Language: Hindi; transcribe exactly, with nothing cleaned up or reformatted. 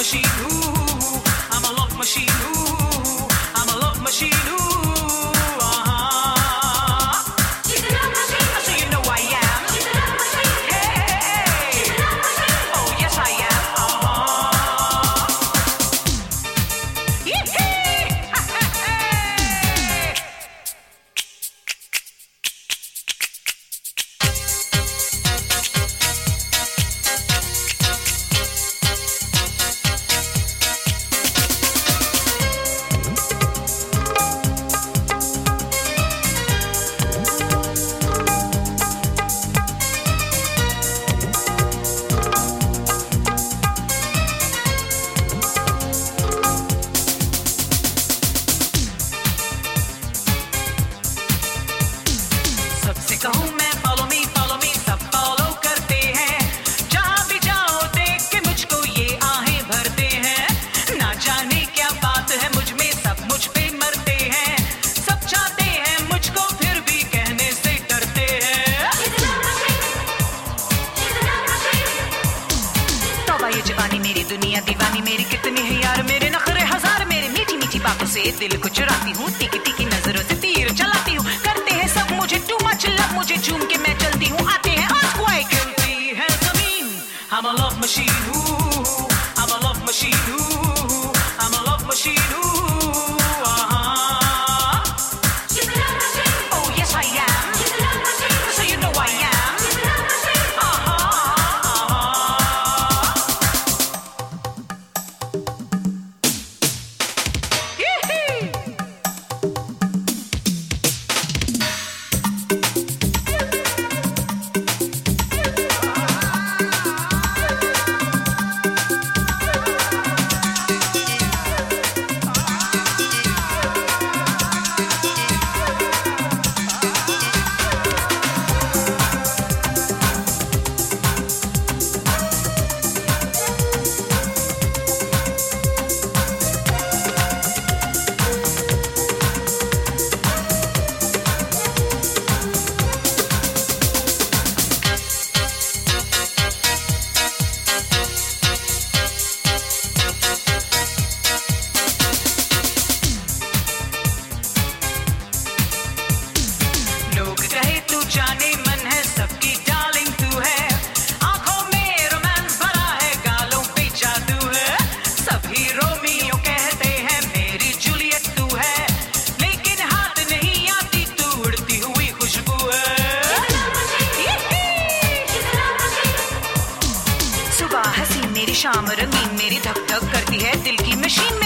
machine. Ooh, I'm a love machine. Ooh, I'm a love machine. Ooh, uh-huh. She's a love machine. So you know I am. She's a love machine. Hey, She's a love machine. oh yes I am. Uh-huh. Yee-hee! सबसे कहूँ मैं follow me, follow me, सब follow करते हैं। जहाँ भी जाओ देख के मुझको ये आहें भरते हैं। ना जाने क्या बात है मुझ में, सब मुझ पे मरते हैं। सब चाहते हैं मुझको फिर भी कहने से डरते हैं। She's a love machine. She's a love machine. तौबा ये जवानी मेरी दुनिया दीवानी मेरी, कितने हैं यार मेरे नखरे हजार, मेरे मीठी मीठी बातों से दिल को चुराती हूँ, तीखी तीखी नजरों से तीर चलाती हूँ। करते हैं सब मुझे टू मच लव, मुझे झूम के मैं चलती हूँ, आते हैं earthquake, हिलती है जमीन। I'm a love machine, ooh, I'm a love machine, ooh, I'm a love machine, ooh, uh-huh. She's a love machine. Oh yes I am, She's a love machine. so you know I am. She's a love machine. Uh-huh, uh-huh. Yee-hee! लोग कहे तू जाने मन है सबकी डार्लिंग तू है, आंखों में रोमांस भरा है, गालों पे जादू है। सभी रोमियो कहते हैं मेरी जूलियट तू है, लेकिन हाथ नहीं आती तू उड़ती हुई खुशबू है। She's a love machine. सुबह हसीन मेरी शाम रंगीन मेरी, धक धक करती है दिल की मशीन।